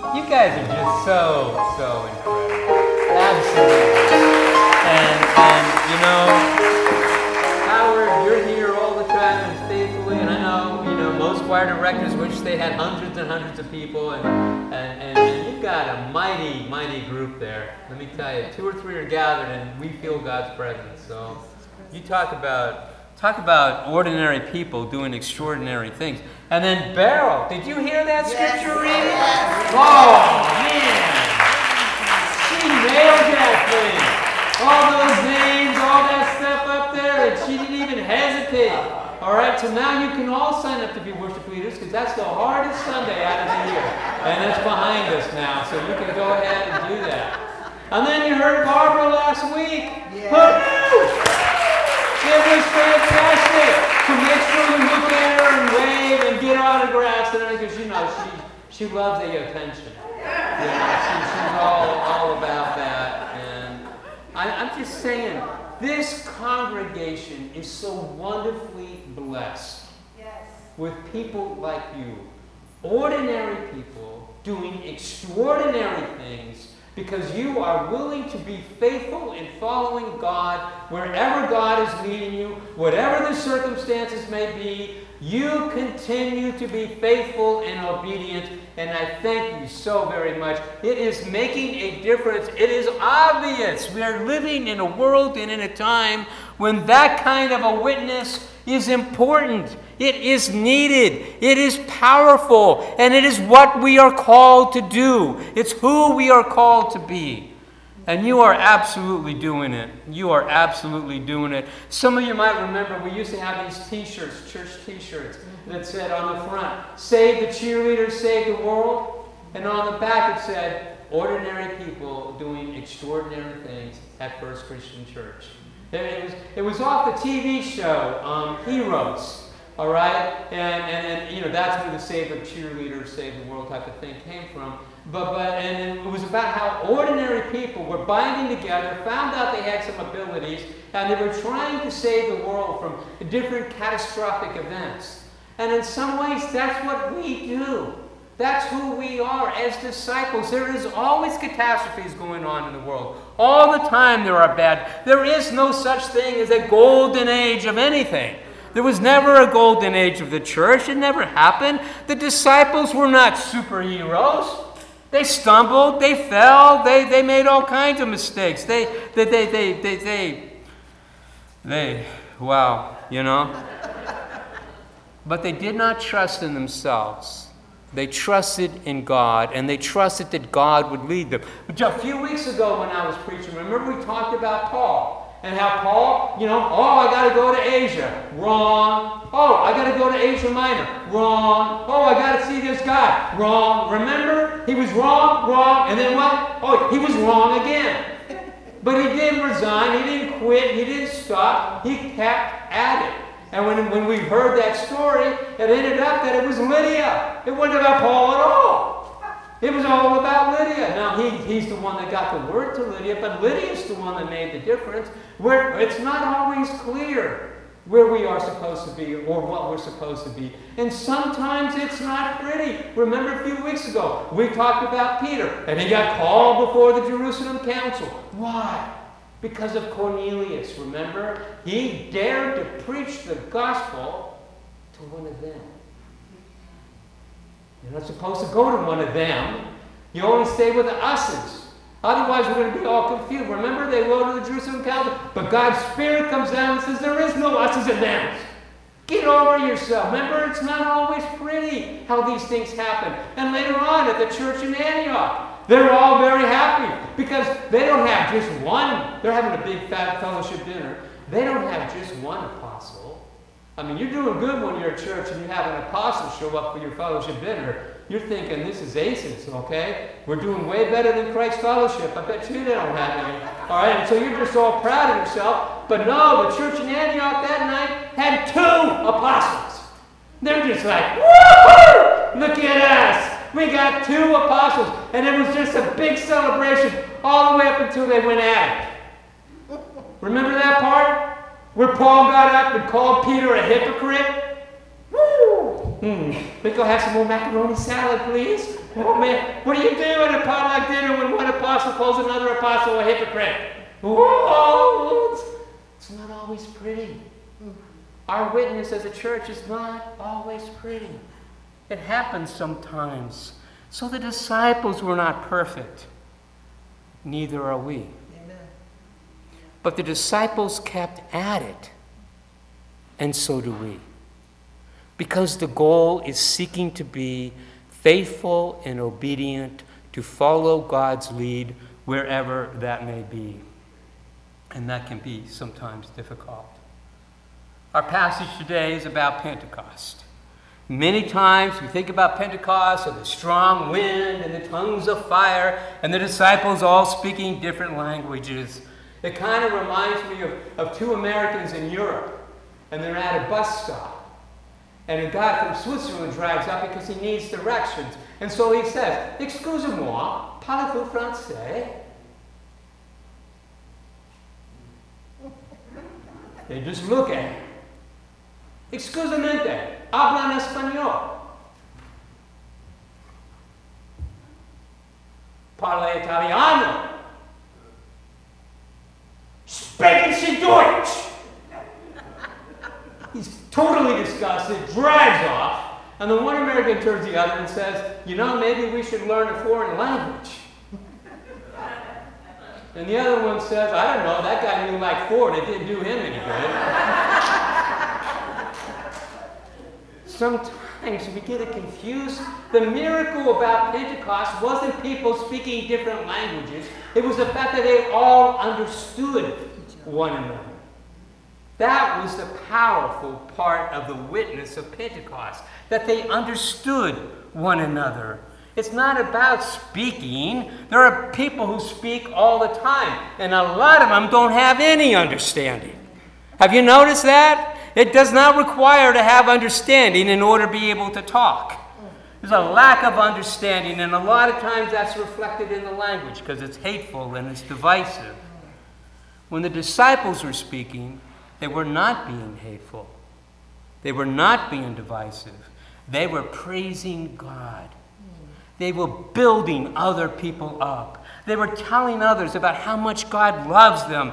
You guys are just so incredible. Absolutely. And you know, Howard, you're here all the time and faithfully, and I know, most choir directors wish they had hundreds and hundreds of people, and you've got a mighty group there. Let me tell you, 2 or 3 are gathered, and we feel God's presence. So you talk about ordinary people doing extraordinary things. And then Beryl, did you hear that scripture reading? Yes. Oh, man. She nailed that thing. All those names, all that stuff up there, and she didn't even hesitate. All right, so now you can all sign up to be worship leaders because that's the hardest Sunday out of the year. And it's behind us now, so you can go ahead and do that. And then you heard Barbara last week. Yeah. It was fantastic. So make sure you look at her and wave and get autographs and everything because she loves the attention. She's all about that. And I'm just saying, this congregation is so wonderfully blessed with people like you, ordinary people doing extraordinary things. Because you are willing to be faithful in following God wherever God is leading you, whatever the circumstances may be, you continue to be faithful and obedient, and I thank you so very much. It is making a difference. It is obvious. We are living in a world and in a time when that kind of a witness is important. It is needed. It is powerful. And it is what we are called to do. It's who we are called to be. And you are absolutely doing it. You are absolutely doing it. Some of you might remember we used to have these t-shirts, church t-shirts, that said on the front, "Save the cheerleaders, save the world." And on the back it said, "Ordinary people doing extraordinary things at First Christian Church." It was off the TV show, Heroes. All right, and that's where the "Save the Cheerleaders, Save the World" type of thing came from. And it was about how ordinary people were binding together, found out they had some abilities, and they were trying to save the world from different catastrophic events. And in some ways, that's what we do. That's who we are as disciples. There is always catastrophes going on in the world. All the time there are bad. There is no such thing as a golden age of anything. There was never a golden age of the church. It never happened. The disciples were not superheroes. They stumbled. They fell. They made all kinds of mistakes. But they did not trust in themselves. They trusted in God, and they trusted that God would lead them. A few weeks ago when I was preaching, remember we talked about Paul, and how Paul, I got to go to Asia. Wrong. Oh, I got to go to Asia Minor. Wrong. Oh, I got to see this guy. Wrong. Remember? He was wrong, and then what? Oh, he was wrong again. But he didn't resign. He didn't quit. He didn't stop. He kept at it. And when we heard that story, it ended up that it was Lydia. It wasn't about Paul at all. It was all about Lydia. Now, he's the one that got the word to Lydia, but Lydia's the one that made the difference. Where it's not always clear where we are supposed to be or what we're supposed to be. And sometimes it's not pretty. Remember a few weeks ago, we talked about Peter, and he got called before the Jerusalem council. Why? Because of Cornelius, remember? He dared to preach the gospel to one of them. You're not supposed to go to one of them. You only stay with the us's. Otherwise, we're going to be all confused. Remember, they go to the Jerusalem council, but God's Spirit comes down and says, there is no us's and them's. Get over yourself. Remember, it's not always pretty how these things happen. And later on at the church in Antioch, they're all very happy because they don't have just one. They're having a big fat fellowship dinner. They don't have just one apostle. I mean, you're doing good when you're at church and you have an apostle show up for your fellowship dinner. You're thinking, this is aces, okay? We're doing way better than Christ Fellowship. I bet you they don't have any. All right, and so you're just all proud of yourself. But no, the church in Antioch that night had 2 apostles. They're just like, woohoo! Look at us. We got 2 apostles. And it was just a big celebration all the way up until they went at it. Remember that part? Where Paul got up and called Peter a hypocrite? Woo! We go have some more macaroni salad, please. Oh man, what do you do at a potluck dinner when one apostle calls another apostle a hypocrite? Whoa! It's not always pretty. Our witness as a church is not always pretty. It happens sometimes. So the disciples were not perfect. Neither are we. Amen. But the disciples kept at it. And so do we. Because the goal is seeking to be faithful and obedient, to follow God's lead wherever that may be. And that can be sometimes difficult. Our passage today is about Pentecost. Many times we think about Pentecost and the strong wind and the tongues of fire and the disciples all speaking different languages. It kind of reminds me of two Americans in Europe, and they're at a bus stop. And a guy from Switzerland drives up because he needs directions. And so he says, "Excusez-moi, parlez-vous français?" They just look at him. "Excusamente, hablan español?" "Parle italiano?" "Sprechen Sie Deutsch?" He's totally disgusted, drives off, and the one American turns to the other and says, "Maybe we should learn a foreign language." And the other one says, "I don't know, that guy knew like four, and it didn't do him any good." Sometimes we get it confused. The miracle about Pentecost wasn't people speaking different languages. It was the fact that they all understood one another. That was the powerful part of the witness of Pentecost, that they understood one another. It's not about speaking. There are people who speak all the time, and a lot of them don't have any understanding. Have you noticed that? It does not require to have understanding in order to be able to talk. There's a lack of understanding, and a lot of times that's reflected in the language because it's hateful and it's divisive. When the disciples were speaking, they were not being hateful. They were not being divisive. They were praising God. They were building other people up. They were telling others about how much God loves them.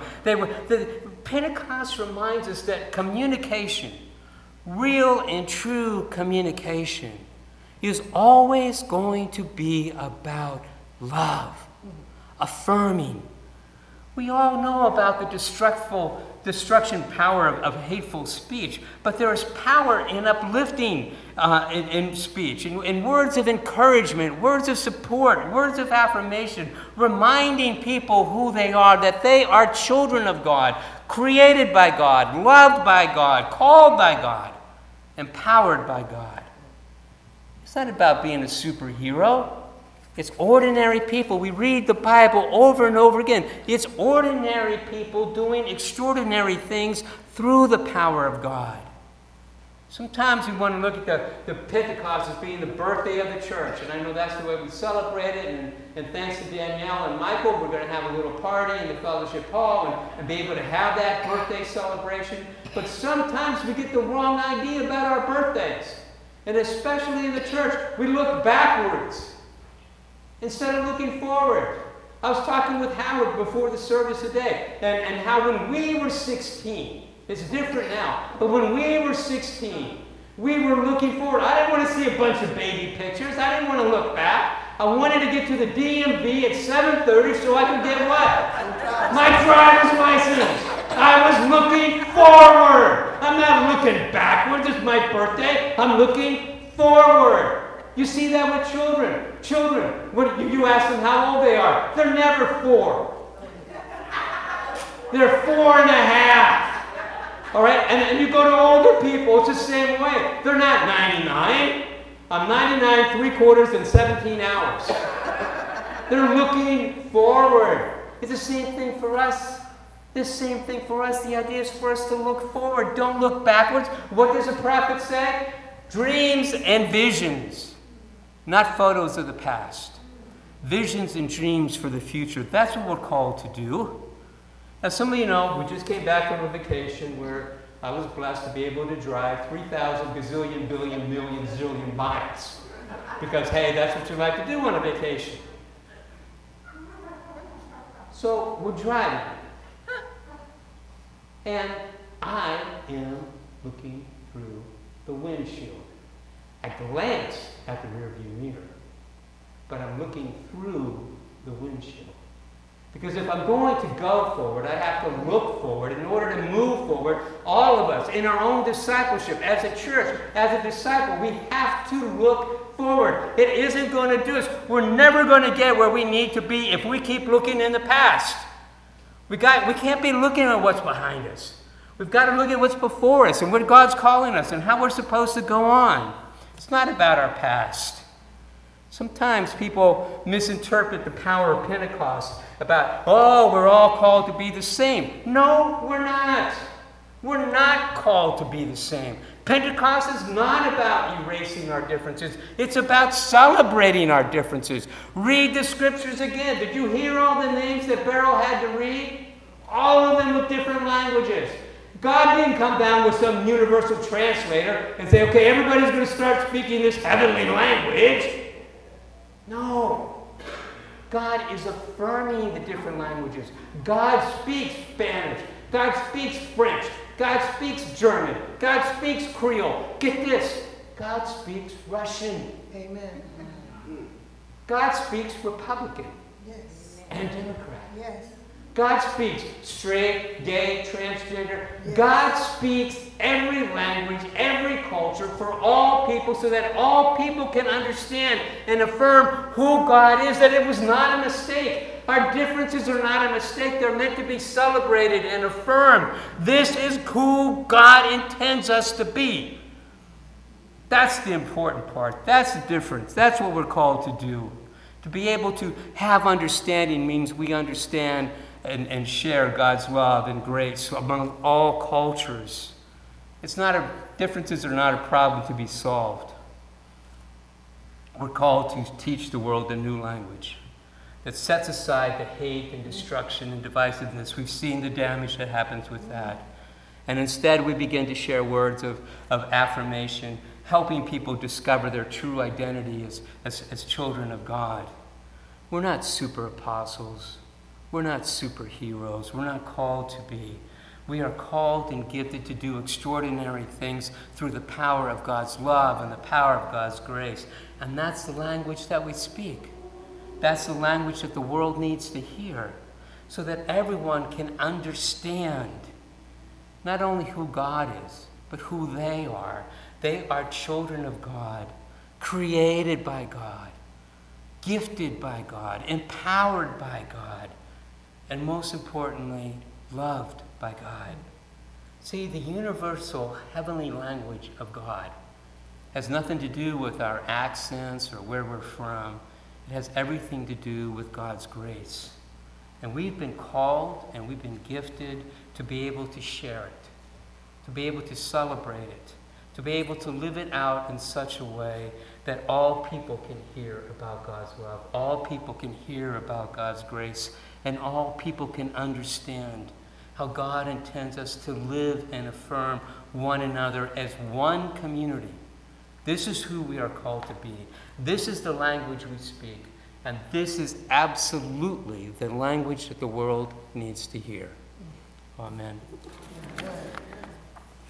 Pentecost reminds us that communication, real and true communication, is always going to be about love, affirming. We all know about the destruction power of hateful speech, but there is power in uplifting in speech, in words of encouragement, words of support, words of affirmation, reminding people who they are, that they are children of God, created by God, loved by God, called by God, empowered by God. It's not about being a superhero. It's ordinary people. We read the Bible over and over again. It's ordinary people doing extraordinary things through the power of God. Sometimes we want to look at the Pentecost as being the birthday of the church, and I know that's the way we celebrate it, and thanks to Danielle and Michael, we're going to have a little party in the fellowship hall and be able to have that birthday celebration. But sometimes we get the wrong idea about our birthdays, and especially in the church, we look backwards instead of looking forward. I was talking with Howard before the service today, and how when we were 16, it's different now, but when we were 16, we were looking forward. I didn't want to see a bunch of baby pictures. I didn't want to look back. I wanted to get to the DMV at 7:30 so I could get what? My driver's license. I was looking forward. I'm not looking backwards. It's my birthday. I'm looking forward. You see that with children. Children, when you ask them how old they are, they're never 4. They're 4.5. All right? And you go to older people, it's the same way. They're not 99. I'm 99 3/4 in 17 hours. They're looking forward. It's the same thing for us. The same thing for us. The idea is for us to look forward. Don't look backwards. What does the prophet say? Dreams and visions. Not photos of the past. Visions and dreams for the future. That's what we're called to do. As some of you know, we just came back from a vacation where I was blessed to be able to drive 3,000 gazillion, billion, million, zillion miles. Because, hey, that's what you like to do on a vacation. So we're driving. And I am looking through the windshield. I glance at the rearview mirror, but I'm looking through the windshield. Because if I'm going to go forward, I have to look forward. In order to move forward, all of us, in our own discipleship, as a church, as a disciple, we have to look forward. It isn't going to do us. We're never going to get where we need to be if we keep looking in the past. We can't be looking at what's behind us. We've got to look at what's before us and what God's calling us and how we're supposed to go on. It's not about our past. Sometimes people misinterpret the power of Pentecost about, oh, we're all called to be the same. No, we're not. We're not called to be the same. Pentecost is not about erasing our differences. It's about celebrating our differences. Read the scriptures again. Did you hear all the names that Beryl had to read? All of them with different languages. God didn't come down with some universal translator and say, okay, everybody's going to start speaking this heavenly language. No. God is affirming the different languages. God speaks Spanish. God speaks French. God speaks German. God speaks Creole. Get this. God speaks Russian. Amen. God speaks Republican. Yes. And Democrat. Yes. God speaks straight, gay, transgender. Yes. God speaks every language, every culture for all people so that all people can understand and affirm who God is, that it was not a mistake. Our differences are not a mistake. They're meant to be celebrated and affirmed. This is who God intends us to be. That's the important part. That's the difference. That's what we're called to do. To be able to have understanding means we understand and share God's love and grace among all cultures. Differences are not a problem to be solved. We're called to teach the world a new language that sets aside the hate and destruction and divisiveness. We've seen the damage that happens with that. And instead we begin to share words of affirmation, helping people discover their true identity as children of God. We're not super apostles. We're not superheroes. We're not called to be. We are called and gifted to do extraordinary things through the power of God's love and the power of God's grace. And that's the language that we speak. That's the language that the world needs to hear so that everyone can understand not only who God is, but who they are. They are children of God, created by God, gifted by God, empowered by God, and most importantly, loved by God. See, the universal heavenly language of God has nothing to do with our accents or where we're from. It has everything to do with God's grace. And we've been called and we've been gifted to be able to share it, to be able to celebrate it, to be able to live it out in such a way that all people can hear about God's love, all people can hear about God's grace, and all people can understand how God intends us to live and affirm one another as one community. This is who we are called to be. This is the language we speak. And this is absolutely the language that the world needs to hear. Amen.